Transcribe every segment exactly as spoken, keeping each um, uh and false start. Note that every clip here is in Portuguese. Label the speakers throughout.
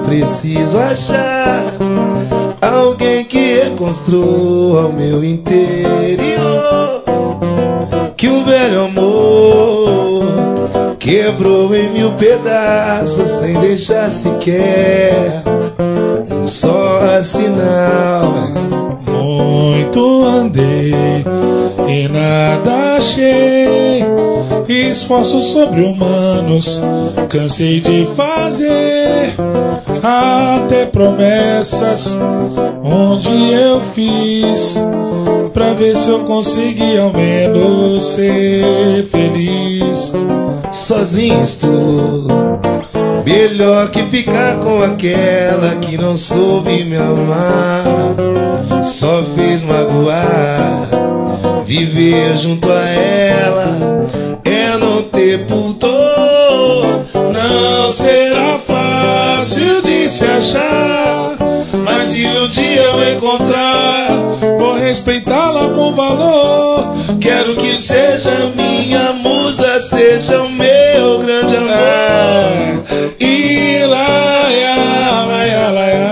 Speaker 1: preciso achar alguém que reconstrua o meu interior, que o velho amor quebrou em mil pedaços sem deixar sequer um só sinal.
Speaker 2: Muito andei e nada achei, esforços sobre-humanos cansei de fazer, até promessas onde eu fiz pra ver se eu consegui ao menos ser feliz.
Speaker 1: Sozinho estou, melhor que ficar com aquela que não soube me amar, só fez magoar. Viver junto a ela é não ter pudor. Não será fácil de se achar, mas se um dia eu encontrar,
Speaker 2: vou respeitá-la com valor.
Speaker 1: quero que seja minha musa, seja o meu grande amor.
Speaker 2: É. E lá, ia, lá, ia, lá, ia.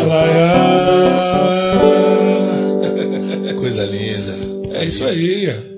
Speaker 1: Coisa linda.
Speaker 2: É isso aí.